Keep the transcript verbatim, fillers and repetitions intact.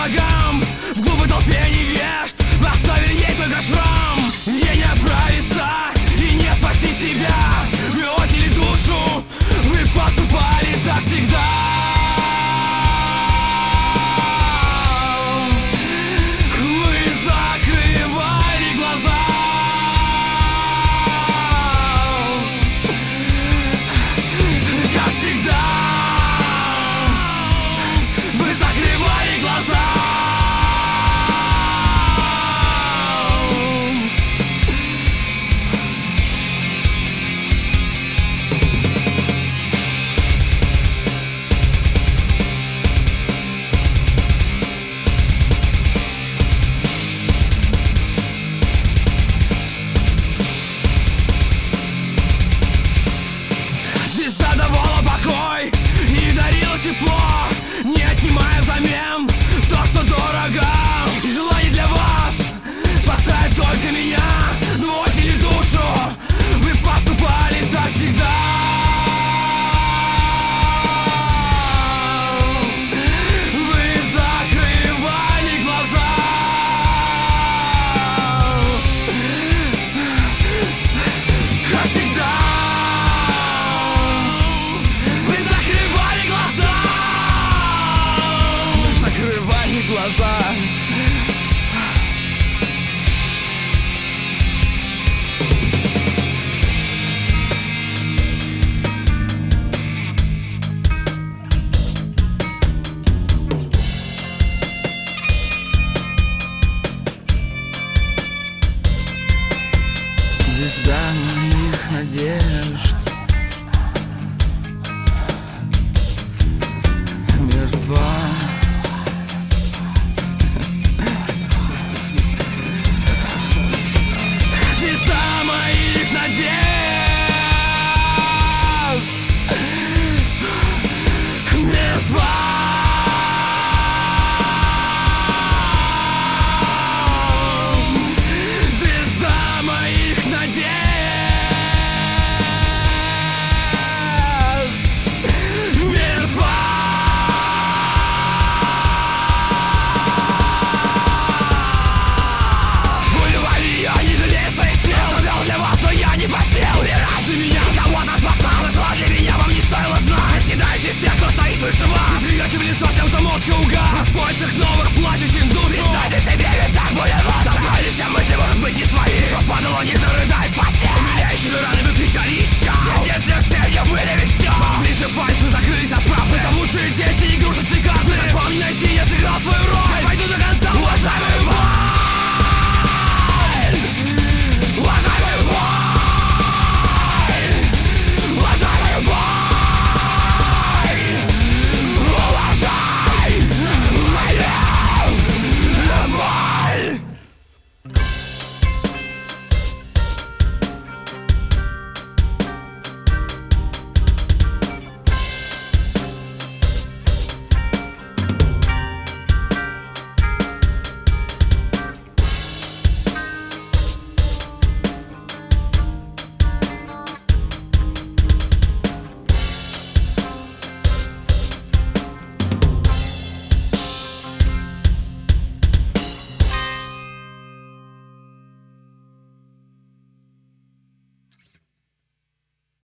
богам. В глупой толпе невежд вы оставили ей только шрам. Ей не оправиться и не спасти себя. Вы отняли душу, вы поступали так всегда. Звезда давала покой и дарила тепло, не отнимая взамен то, что дорого. И желание для вас спасает только меня. Но отняли душу, вы поступали так всегда. Вы закрывали глаза, как всегда. Глаза. Звезда моих надежд мертва. Выше вас!